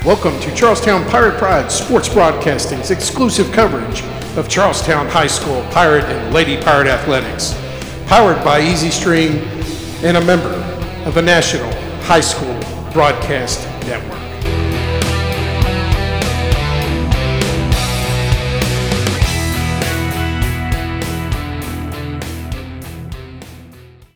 Welcome to Charlestown Pirate Pride Sports Broadcasting's exclusive coverage of Charlestown High School Pirate and Lady Pirate Athletics, powered by Easy Stream and a member of the National High School Broadcast Network.